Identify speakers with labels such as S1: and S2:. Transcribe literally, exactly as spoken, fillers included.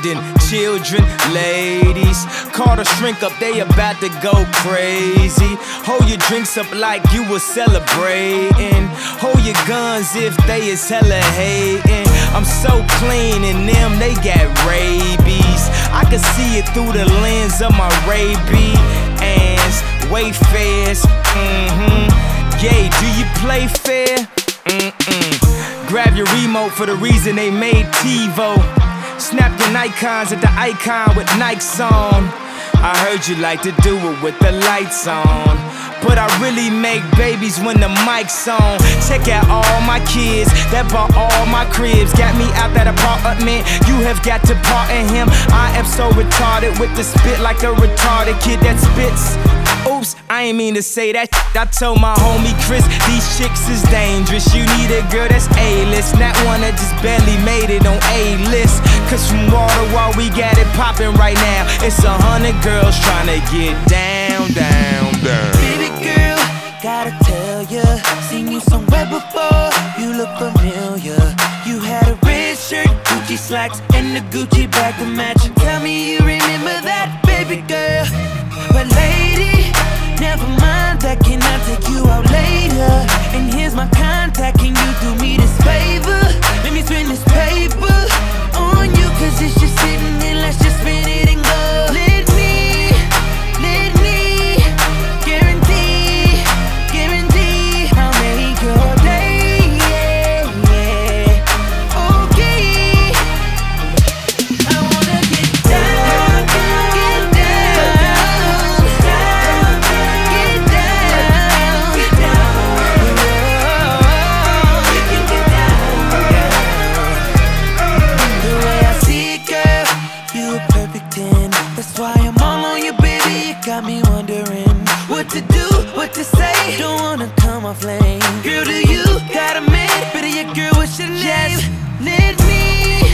S1: abandoned children, ladies. Call the shrink up, they about to go crazy. Hold your drinks up like you was celebrating. Hold your guns if they is hella hating. I'm so clean and them, they got rabies. I can see it through the lens of my Ray-Bans. Wayfarers, mm-hmm. Gay, do you play fair? Mm-mm. Grab your remote for the reason they made TiVo. Snap your Nikons at the icon with Nikes on. I heard you like to do it with the lights on, but I really make babies when the mic's on. Check out all my kids that bought all my cribs. Got me out that apartment, you have got to pardon him. I am so retarded with the spit like a retarded kid that spits. Oops, I ain't mean to say that. I told my homie Chris, these chicks is dangerous. You need a girl that's A-list, not one that just barely made it on A-list. Cause from water while we got it poppin' right now, it's a hundred girls tryna get down, down, down.
S2: Baby girl, gotta tell ya, seen you somewhere before, you look familiar. You had a red shirt, Gucci slacks, and a Gucci bag to match. Tell me you remember that, baby girl. But lady, never mind that, can I take you out later? And here's my contact, can you do me this favor? Let me spend this paper on you, cause it's just sitting there, let's just spin it and go. Let me, let me, guarantee, guarantee I'll make your day, yeah, yeah. Okay, I wanna get down, get down, down, get down, get down, oh, get down. The way I see it, girl, you a perfect ten. That's why I'm all on you, baby. You got me wondering what to do, what to say. Don't wanna come off lame. Girl, do you got a man? Better your girl, what's your name? Just let me